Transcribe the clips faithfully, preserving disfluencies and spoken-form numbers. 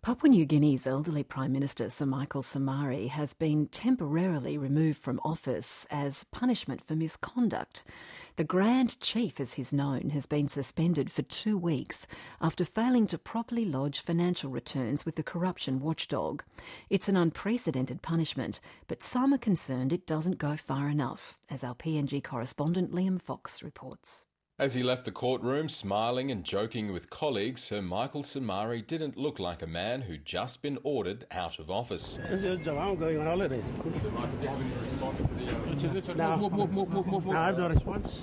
Papua New Guinea's elderly Prime Minister Sir Michael Somare has been temporarily removed from office as punishment for misconduct. The Grand Chief, as he's known, has been suspended for two weeks after failing to properly lodge financial returns with the corruption watchdog. It's an unprecedented punishment, but some are concerned it doesn't go far enough, as our P N G correspondent Liam Fox reports. As he left the courtroom, smiling and joking with colleagues, Sir Michael Somare didn't look like a man who'd just been ordered out of office. I'm going on holidays. Do you have any response to the... No, no, I have no response.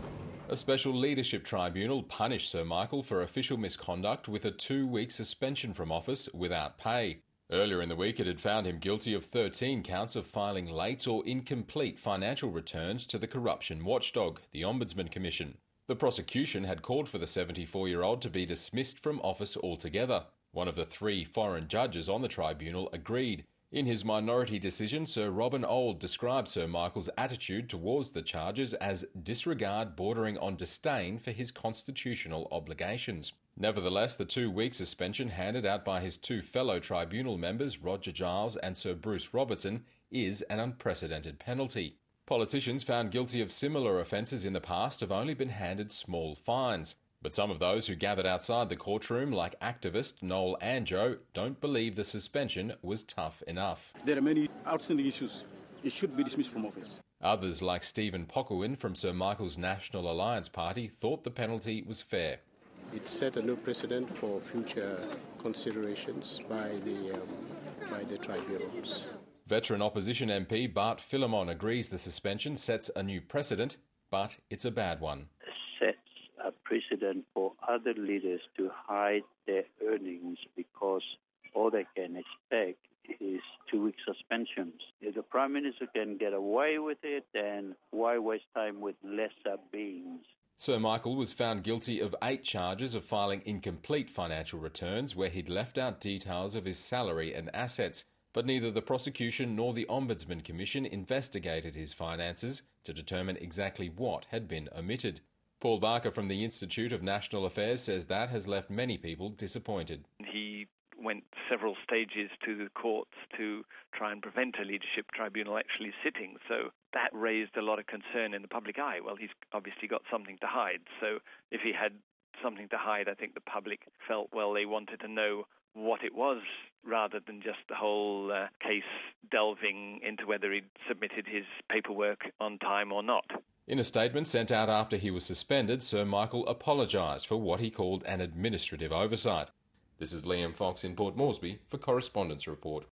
A special leadership tribunal punished Sir Michael for official misconduct with a two-week suspension from office without pay. Earlier in the week, it had found him guilty of thirteen counts of filing late or incomplete financial returns to the corruption watchdog, the Ombudsman Commission. The prosecution had called for the seventy-four-year-old to be dismissed from office altogether. One of the three foreign judges on the tribunal agreed. In his minority decision, Sir Robin Ould described Sir Michael's attitude towards the charges as disregard bordering on disdain for his constitutional obligations. Nevertheless, the two-week suspension handed out by his two fellow tribunal members, Roger Giles and Sir Bruce Robertson, is an unprecedented penalty. Politicians found guilty of similar offences in the past have only been handed small fines. But some of those who gathered outside the courtroom, like activist Noel Anjo, don't believe the suspension was tough enough. There are many outstanding issues. It should be dismissed from office. Others, like Stephen Pokuin from Sir Michael's National Alliance Party, thought the penalty was fair. It set a new precedent for future considerations by the, um, by the tribunals. Veteran opposition M P Bart Philemon agrees the suspension sets a new precedent, but it's a bad one. Sets a precedent for other leaders to hide their earnings because all they can expect is two-week suspensions. If the Prime Minister can get away with it, then why waste time with lesser beings? Sir Michael was found guilty of eight charges of filing incomplete financial returns where he'd left out details of his salary and assets. But neither the prosecution nor the Ombudsman Commission investigated his finances to determine exactly what had been omitted. Paul Barker from the Institute of National Affairs says that has left many people disappointed. He went several stages to the courts to try and prevent a leadership tribunal actually sitting, so that raised a lot of concern in the public eye. Well, he's obviously got something to hide, so if he had something to hide, I think the public felt, well, they wanted to know what it was, rather than just the whole uh, case delving into whether he'd submitted his paperwork on time or not. In a statement sent out after he was suspended, Sir Michael apologised for what he called an administrative oversight. This is Liam Fox in Port Moresby for Correspondence Report.